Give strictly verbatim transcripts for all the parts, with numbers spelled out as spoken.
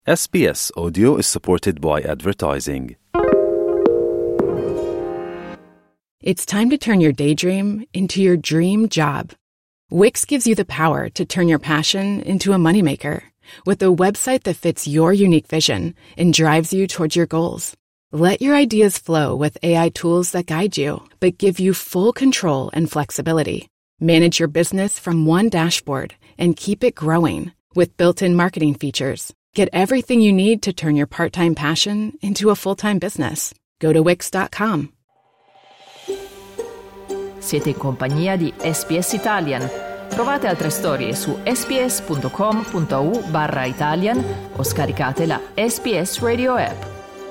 S B S Audio is supported by advertising. It's time to turn your daydream into your dream job. Wix gives you the power to turn your passion into a moneymaker with a website that fits your unique vision and drives you towards your goals. Let your ideas flow with A I tools that guide you, but give you full control and flexibility. Manage your business from one dashboard and keep it growing with built-in marketing features. Get everything you need to turn your part-time passion into a full-time business. Go to wix dot com. Siete in compagnia di S B S Italian. Trovate altre storie su sbs.com.au barra Italian o scaricate la S B S Radio app.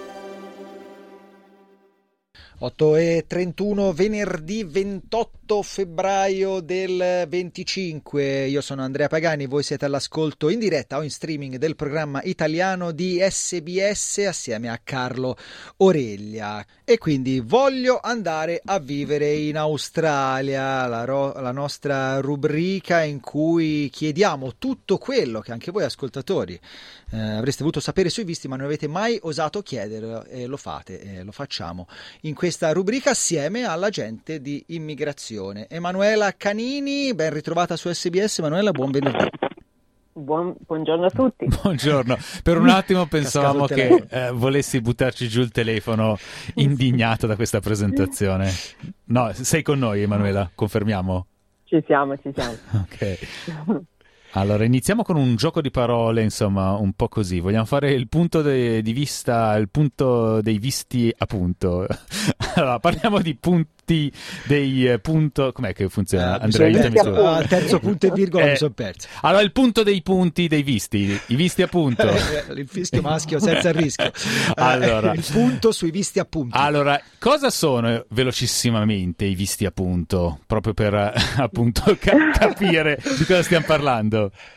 otto e trentuno, venerdì ventotto febbraio del venticinque. Io sono Andrea Pagani, voi siete all'ascolto in diretta o in streaming del programma italiano di S B S assieme a Carlo Oreglia. E quindi voglio andare a vivere in Australia, la, ro- la nostra rubrica in cui chiediamo tutto quello che anche voi ascoltatori eh, avreste voluto sapere sui visti ma non avete mai osato chiedere, e lo fate, e lo facciamo in questa rubrica assieme all'agente di immigrazione Emanuela Canini. Ben ritrovata su S B S. Emanuela, buon venerdì. Buon, buongiorno a tutti. Buongiorno. Per un attimo pensavamo che eh, volessi buttarci giù il telefono indignato da questa presentazione. No, sei con noi, Emanuela, confermiamo? Ci siamo, ci siamo. Ok. Allora, iniziamo con un gioco di parole, insomma, un po' così. Vogliamo fare il punto de- di vista, il punto dei visti appunto. Allora, parliamo di punti dei eh, punto... Com'è che funziona? Eh, Andrea, aiutami su. Al terzo punto e virgola eh, mi sono perso. Allora, il punto dei punti dei visti, i visti appunto. Il fischio maschio senza rischio. Allora, eh, il punto sui visti appunti. Allora, cosa sono velocissimamente i visti appunto? Proprio per appunto ca- capire di cosa stiamo parlando.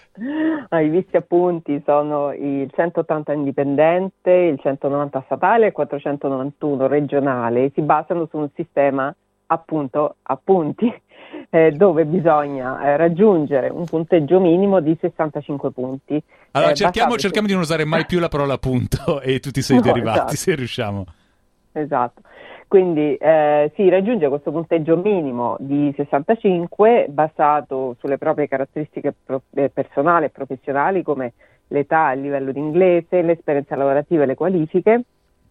Ah, I visti appunti sono il centottanta indipendente, il centonovanta statale e il quattrocentonovantuno regionale. Si basano su un sistema appunto appunti eh, dove bisogna eh, raggiungere un punteggio minimo di sessantacinque punti. Allora eh, cerchiamo, basato cerchiamo su... di non usare mai più la parola appunto e tutti i suoi No, derivati, esatto. se riusciamo. Esatto. Quindi eh, si raggiunge questo punteggio minimo di sessantacinque basato sulle proprie caratteristiche pro- eh, personali e professionali come l'età, il livello di inglese, l'esperienza lavorativa e le qualifiche,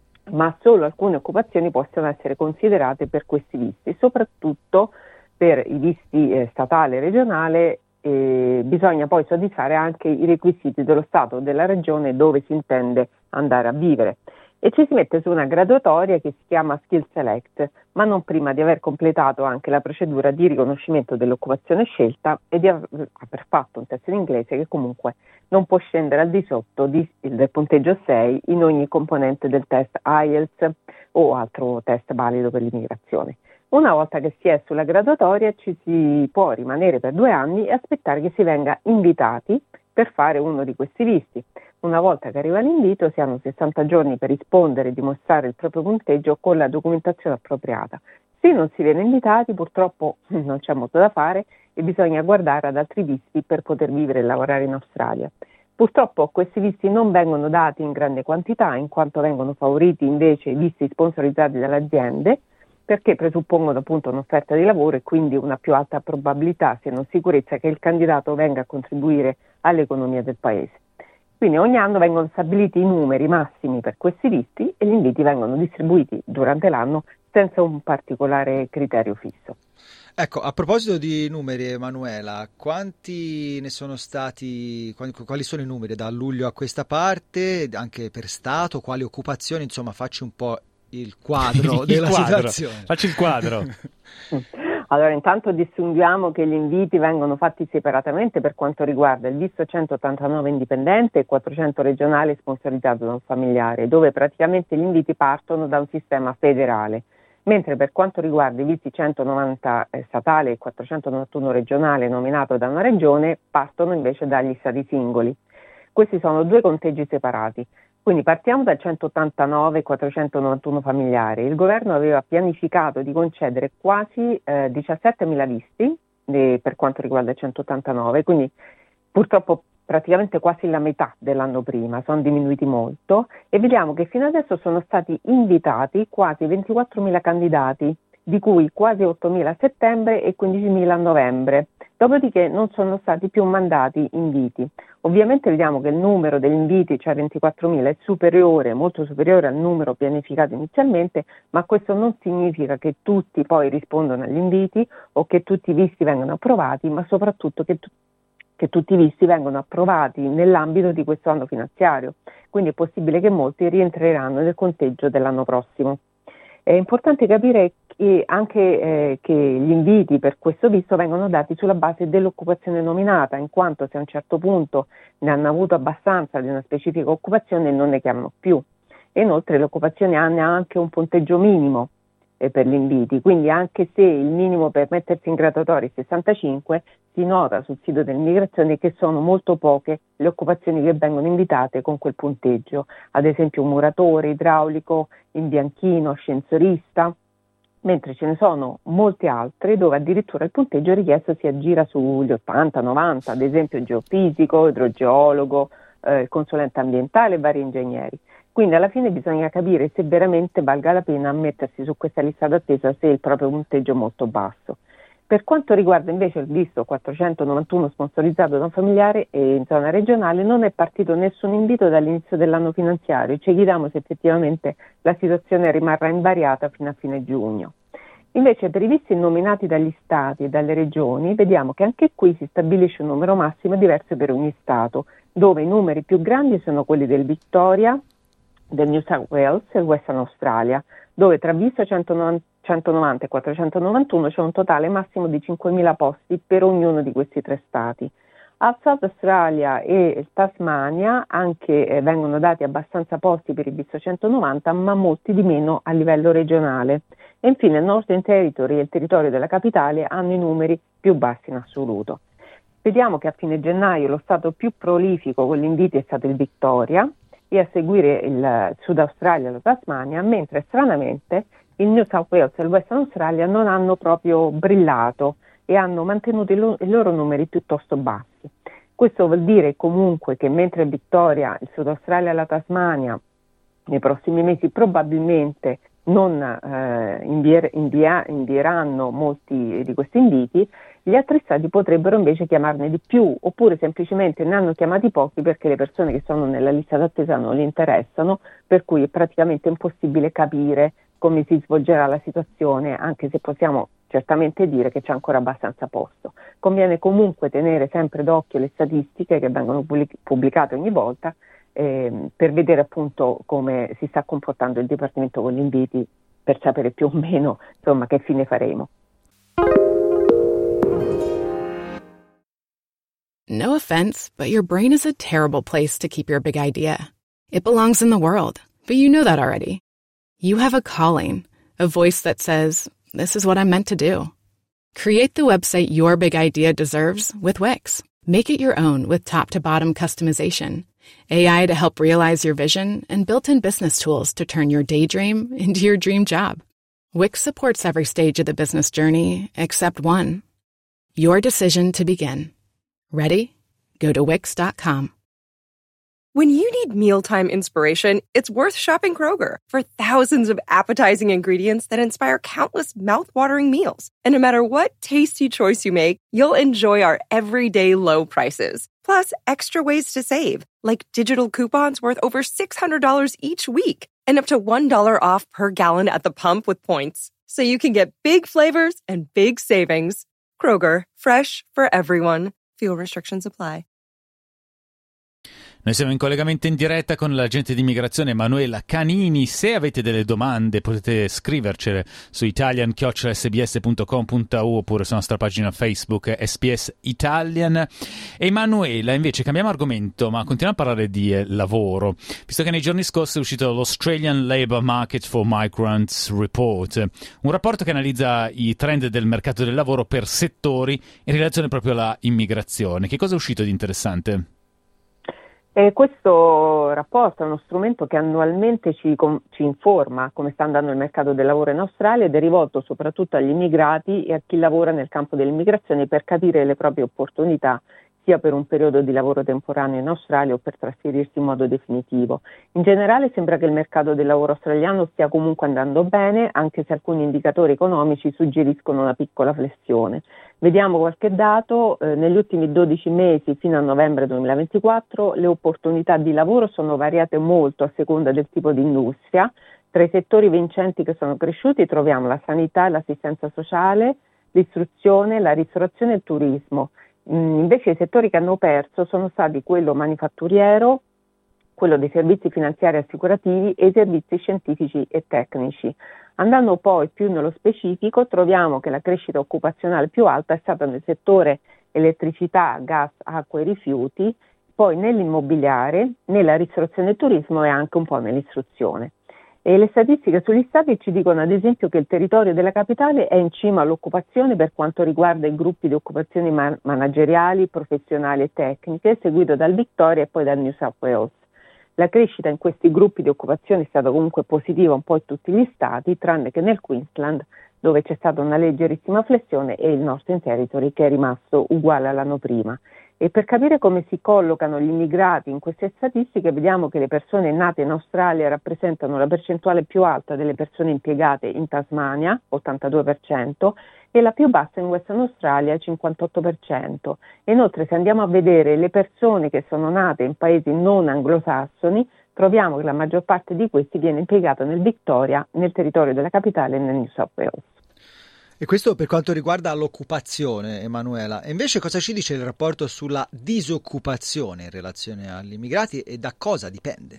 ma solo alcune occupazioni possono essere considerate per questi visti, soprattutto per i visti eh, statale e regionale. Eh, bisogna poi soddisfare anche i requisiti dello Stato o della regione dove si intende andare a vivere. E ci si mette su una graduatoria che si chiama Skill Select, ma non prima di aver completato anche la procedura di riconoscimento dell'occupazione scelta e di aver fatto un test in inglese che comunque non può scendere al di sotto di, del punteggio sei in ogni componente del test I E L T S o altro test valido per l'immigrazione. Una volta che si è sulla graduatoria ci si può rimanere per due anni e aspettare che si venga invitati per fare uno di questi visti. Una volta che arriva l'invito si hanno sessanta giorni per rispondere e dimostrare il proprio punteggio con la documentazione appropriata. Se non si viene invitati purtroppo non c'è molto da fare e bisogna guardare ad altri visti per poter vivere e lavorare in Australia. Purtroppo questi visti non vengono dati in grande quantità in quanto vengono favoriti invece i visti sponsorizzati dalle aziende perché presuppongono appunto un'offerta di lavoro e quindi una più alta probabilità, se non sicurezza, che il candidato venga a contribuire all'economia del paese. Quindi ogni anno vengono stabiliti i numeri massimi per questi visti e gli inviti vengono distribuiti durante l'anno senza un particolare criterio fisso. Ecco, a proposito di numeri, Emanuela, quanti ne sono stati, quali sono i numeri da luglio a questa parte, anche per Stato, quali occupazioni, insomma, facci un po' il quadro il della quadro. situazione. Facci il quadro. Allora, intanto distinguiamo che gli inviti vengono fatti separatamente per quanto riguarda il visto centottantanove indipendente e quattrocento regionale sponsorizzato da un familiare, dove praticamente gli inviti partono da un sistema federale, mentre per quanto riguarda i visti centonovanta statale e quattrocentonovantuno regionale nominato da una regione, partono invece dagli stati singoli. Questi sono due conteggi separati. Quindi partiamo dal centottantanove e quattrocentonovantuno familiare. Il governo aveva pianificato di concedere quasi eh, diciassettemila visti eh, per quanto riguarda il centottantanove, quindi purtroppo praticamente quasi la metà dell'anno prima, sono diminuiti molto, e vediamo che fino adesso sono stati invitati quasi ventiquattromila candidati, di cui quasi ottomila a settembre e quindicimila a novembre. Dopodiché non sono stati più mandati inviti. Ovviamente vediamo che il numero degli inviti, cioè ventiquattromila, è superiore, molto superiore al numero pianificato inizialmente, ma questo non significa che tutti poi rispondono agli inviti o che tutti i visti vengono approvati, ma soprattutto che, tu- che tutti i visti vengono approvati nell'ambito di questo anno finanziario. Quindi è possibile che molti rientreranno nel conteggio dell'anno prossimo. È importante capire che anche eh, che gli inviti per questo visto vengono dati sulla base dell'occupazione nominata, in quanto se a un certo punto ne hanno avuto abbastanza di una specifica occupazione non ne chiamano più. E inoltre l'occupazione ha anche un punteggio minimo eh, per gli inviti, quindi anche se il minimo per mettersi in graduatoria è sessantacinque, si nota sul sito dell'immigrazione che sono molto poche le occupazioni che vengono invitate con quel punteggio, ad esempio un muratore, idraulico, imbianchino, ascensorista, mentre ce ne sono molte altre dove addirittura il punteggio richiesto si aggira sugli ottanta novanta, ad esempio geofisico, idrogeologo, eh, consulente ambientale e vari ingegneri. Quindi alla fine bisogna capire se veramente valga la pena mettersi su questa lista d'attesa se il proprio punteggio è molto basso. Per quanto riguarda invece il visto quattrocentonovantuno sponsorizzato da un familiare e in zona regionale, non è partito nessun invito dall'inizio dell'anno finanziario. Ci chiediamo se effettivamente la situazione rimarrà invariata fino a fine giugno. Invece per i visti nominati dagli stati e dalle regioni vediamo che anche qui si stabilisce un numero massimo diverso per ogni stato, dove i numeri più grandi sono quelli del Victoria, del New South Wales e Western Australia, dove tra visto centonovanta e quattrocentonovantuno c'è un totale massimo di cinquemila posti per ognuno di questi tre stati. A South Australia e Tasmania anche eh, vengono dati abbastanza posti per il visto centonovanta, ma molti di meno a livello regionale. E infine il Northern Territory e il territorio della capitale hanno i numeri più bassi in assoluto. Vediamo che a fine gennaio lo stato più prolifico con gli inviti è stato il Victoria, e a seguire il Sud Australia e la Tasmania, mentre stranamente il New South Wales e il Western Australia non hanno proprio brillato e hanno mantenuto i, lo- i loro numeri piuttosto bassi. Questo vuol dire comunque che mentre il Victoria, il Sud Australia e la Tasmania nei prossimi mesi probabilmente non eh, invier- invia- invieranno molti di questi inviti, gli altri stati potrebbero invece chiamarne di più, oppure semplicemente ne hanno chiamati pochi perché le persone che sono nella lista d'attesa non li interessano, per cui è praticamente impossibile capire come si svolgerà la situazione, anche se possiamo certamente dire che c'è ancora abbastanza posto. Conviene comunque tenere sempre d'occhio le statistiche che vengono pubblicate ogni volta eh, per vedere appunto come si sta comportando il Dipartimento con gli inviti, per sapere più o meno insomma che fine faremo. No offense, but your brain is a terrible place to keep your big idea. It belongs in the world, but you know that already. You have a calling, a voice that says, this is what I'm meant to do. Create the website your big idea deserves with Wix. Make it your own with top-to-bottom customization, A I to help realize your vision, and built-in business tools to turn your daydream into your dream job. Wix supports every stage of the business journey except one, your decision to begin. Ready? Go to Wix dot com. When you need mealtime inspiration, it's worth shopping Kroger for thousands of appetizing ingredients that inspire countless mouth-watering meals. And no matter what tasty choice you make, you'll enjoy our everyday low prices. Plus, extra ways to save, like digital coupons worth over six hundred dollars each week and up to one dollar off per gallon at the pump with points. So you can get big flavors and big savings. Kroger, fresh for everyone. Fuel restrictions apply. Noi siamo in collegamento in diretta con l'agente di immigrazione Emanuela Canini. Se avete delle domande potete scrivercele su italian chiocciola s b s punto com punto a u oppure sulla nostra pagina Facebook S B S Italian. Emanuela, invece cambiamo argomento, ma continuiamo a parlare di eh, lavoro, visto che nei giorni scorsi è uscito l'Australian Labour Market for Migrants Report, un rapporto che analizza i trend del mercato del lavoro per settori in relazione proprio alla immigrazione. Che cosa è uscito di interessante? E questo rapporto è uno strumento che annualmente ci, com- ci informa come sta andando il mercato del lavoro in Australia ed è rivolto soprattutto agli immigrati e a chi lavora nel campo dell'immigrazione per capire le proprie opportunità sia per un periodo di lavoro temporaneo in Australia o per trasferirsi in modo definitivo. In generale sembra che il mercato del lavoro australiano stia comunque andando bene, anche se alcuni indicatori economici suggeriscono una piccola flessione. Vediamo qualche dato: eh, negli ultimi dodici mesi fino a novembre duemilaventiquattro le opportunità di lavoro sono variate molto a seconda del tipo di industria. Tra i settori vincenti che sono cresciuti troviamo la sanità e l'assistenza sociale, l'istruzione, la ristorazione e il turismo. Invece i settori che hanno perso sono stati quello manifatturiero, quello dei servizi finanziari e assicurativi e i servizi scientifici e tecnici. Andando poi più nello specifico, troviamo che la crescita occupazionale più alta è stata nel settore elettricità, gas, acqua e rifiuti, poi nell'immobiliare, nella ristorazione e turismo e anche un po' nell'istruzione. E le statistiche sugli stati ci dicono ad esempio che il territorio della capitale è in cima all'occupazione per quanto riguarda i gruppi di occupazioni man- manageriali, professionali e tecniche, seguito dal Victoria e poi dal New South Wales. La crescita in questi gruppi di occupazione è stata comunque positiva un po' in tutti gli stati, tranne che nel Queensland, dove c'è stata una leggerissima flessione, e il Northern Territory, che è rimasto uguale all'anno prima. E per capire come si collocano gli immigrati in queste statistiche, vediamo che le persone nate in Australia rappresentano la percentuale più alta delle persone impiegate in Tasmania, ottantadue per cento, e la più bassa in Western Australia, cinquantotto per cento. E inoltre, se andiamo a vedere le persone che sono nate in paesi non anglosassoni, troviamo che la maggior parte di questi viene impiegata nel Victoria, nel territorio della capitale e nel New South Wales. E questo per quanto riguarda l'occupazione, Emanuela. E invece cosa ci dice il rapporto sulla disoccupazione in relazione agli immigrati e da cosa dipende?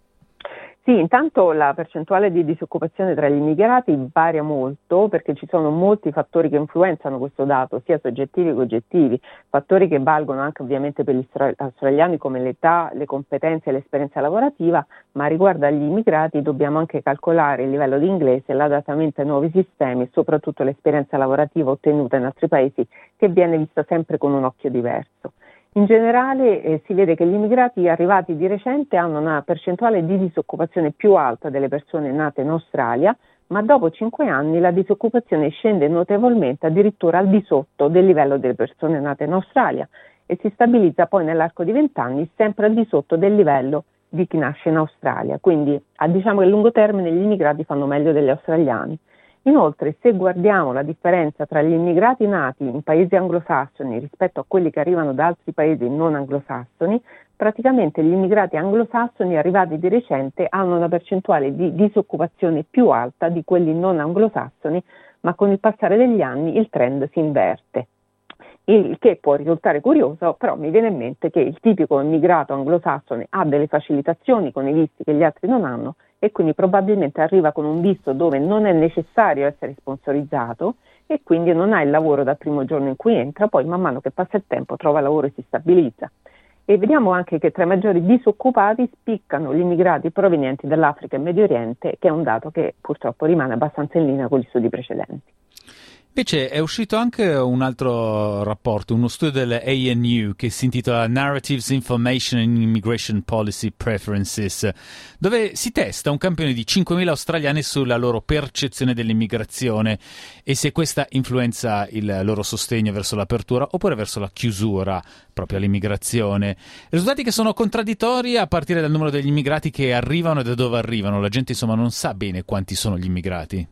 Sì, intanto la percentuale di disoccupazione tra gli immigrati varia molto, perché ci sono molti fattori che influenzano questo dato, sia soggettivi che oggettivi, fattori che valgono anche ovviamente per gli australiani come l'età, le competenze e l'esperienza lavorativa, ma riguardo agli immigrati dobbiamo anche calcolare il livello di inglese, l'adattamento ai nuovi sistemi e soprattutto l'esperienza lavorativa ottenuta in altri paesi, che viene vista sempre con un occhio diverso. In generale eh, si vede che gli immigrati arrivati di recente hanno una percentuale di disoccupazione più alta delle persone nate in Australia, ma dopo cinque anni la disoccupazione scende notevolmente, addirittura al di sotto del livello delle persone nate in Australia, e si stabilizza poi nell'arco di vent'anni sempre al di sotto del livello di chi nasce in Australia. Quindi a, diciamo che a lungo termine gli immigrati fanno meglio degli australiani. Inoltre, se guardiamo la differenza tra gli immigrati nati in paesi anglosassoni rispetto a quelli che arrivano da altri paesi non anglosassoni, praticamente gli immigrati anglosassoni arrivati di recente hanno una percentuale di disoccupazione più alta di quelli non anglosassoni, ma con il passare degli anni il trend si inverte. Il che può risultare curioso, però mi viene in mente che il tipico immigrato anglosassone ha delle facilitazioni con i visti che gli altri non hanno, e quindi probabilmente arriva con un visto dove non è necessario essere sponsorizzato e quindi non ha il lavoro dal primo giorno in cui entra, poi man mano che passa il tempo trova lavoro e si stabilizza. E vediamo anche che tra i maggiori disoccupati spiccano gli immigrati provenienti dall'Africa e Medio Oriente, che è un dato che purtroppo rimane abbastanza in linea con gli studi precedenti. Invece è uscito anche un altro rapporto, uno studio dell'A N U che si intitola Narratives, Information and Immigration Policy Preferences, dove si testa un campione di cinquemila australiani sulla loro percezione dell'immigrazione e se questa influenza il loro sostegno verso l'apertura oppure verso la chiusura proprio all'immigrazione. Risultati che sono contraddittori a partire dal numero degli immigrati che arrivano e da dove arrivano. La gente insomma non sa bene quanti sono gli immigrati.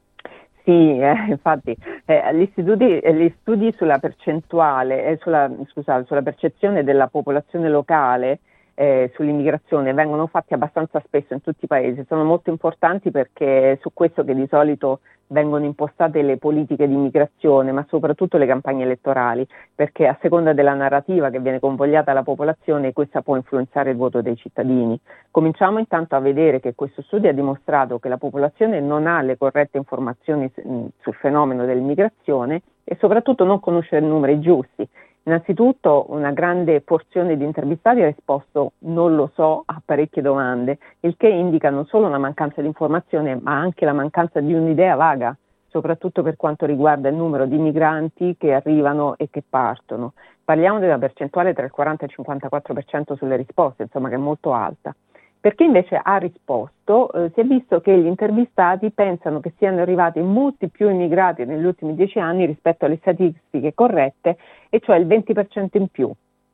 Sì, eh, infatti eh, gli, studi, eh, gli studi sulla percentuale, eh, sulla, scusate, sulla percezione della popolazione locale eh, sull'immigrazione vengono fatti abbastanza spesso in tutti i paesi, sono molto importanti perché è su questo che di solito vengono impostate le politiche di immigrazione, ma soprattutto le campagne elettorali, perché a seconda della narrativa che viene convogliata alla popolazione, questa può influenzare il voto dei cittadini. Cominciamo intanto a vedere che questo studio ha dimostrato che la popolazione non ha le corrette informazioni sul fenomeno dell'immigrazione e soprattutto non conosce i numeri giusti. Innanzitutto una grande porzione di intervistati ha risposto non lo so a parecchie domande, il che indica non solo una mancanza di informazione ma anche la mancanza di un'idea vaga, soprattutto per quanto riguarda il numero di migranti che arrivano e che partono. Parliamo di una percentuale tra il quaranta e il cinquantaquattro per cento sulle risposte, insomma, che è molto alta. Per chi invece ha risposto, eh, si è visto che gli intervistati pensano che siano arrivati molti più immigrati negli ultimi dieci anni rispetto alle statistiche corrette, e cioè il venti per cento in più.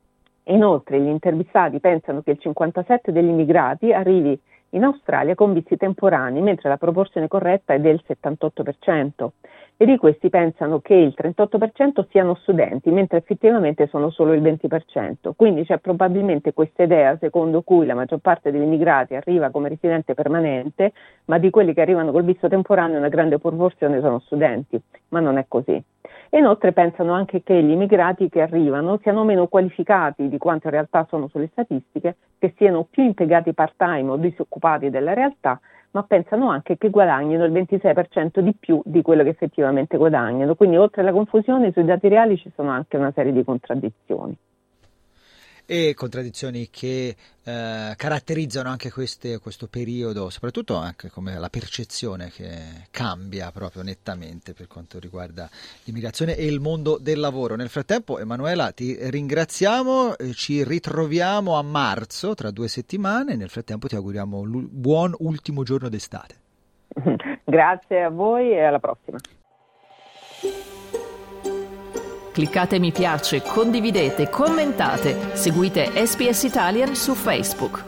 Inoltre gli intervistati pensano che il cinquantasette degli immigrati arrivi in Australia con visti temporanei, mentre la proporzione corretta è del settantotto per cento. E di questi pensano che il trentotto per cento siano studenti, mentre effettivamente sono solo il venti per cento. Quindi c'è probabilmente questa idea secondo cui la maggior parte degli immigrati arriva come residente permanente, ma di quelli che arrivano col visto temporaneo una grande proporzione sono studenti, ma non è così. E inoltre pensano anche che gli immigrati che arrivano siano meno qualificati di quanto in realtà sono sulle statistiche, che siano più impiegati part-time o disoccupati della realtà, ma pensano anche che guadagnino il ventisei per cento di più di quello che effettivamente guadagnano. Quindi oltre alla confusione sui dati reali ci sono anche una serie di contraddizioni. E contraddizioni che eh, caratterizzano anche queste, questo periodo, soprattutto anche come la percezione che cambia proprio nettamente per quanto riguarda l'immigrazione e il mondo del lavoro. Nel frattempo, Emanuela, ti ringraziamo, eh, ci ritroviamo a marzo, tra due settimane. Nel frattempo ti auguriamo un buon ultimo giorno d'estate. Grazie a voi e alla prossima. Cliccate mi piace, condividete, commentate, seguite S B S Italian su Facebook.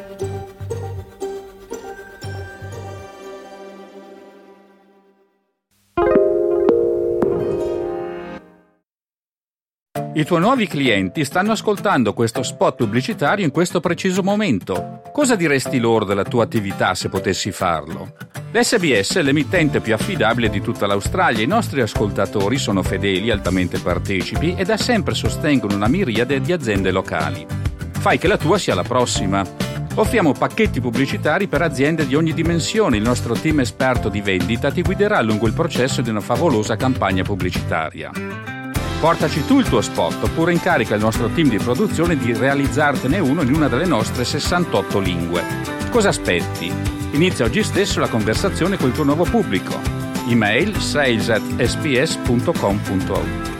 I tuoi nuovi clienti stanno ascoltando questo spot pubblicitario in questo preciso momento. Cosa diresti loro della tua attività se potessi farlo? L'S B S è l'emittente più affidabile di tutta l'Australia. I nostri ascoltatori sono fedeli, altamente partecipi e da sempre sostengono una miriade di aziende locali. Fai che la tua sia la prossima. Offriamo pacchetti pubblicitari per aziende di ogni dimensione. Il nostro team esperto di vendita ti guiderà lungo il processo di una favolosa campagna pubblicitaria. Portaci tu il tuo spot oppure incarica il nostro team di produzione di realizzartene uno in una delle nostre sessantotto lingue. Cosa aspetti? Inizia oggi stesso la conversazione col tuo nuovo pubblico. Email sales at s b s punto com punto a u.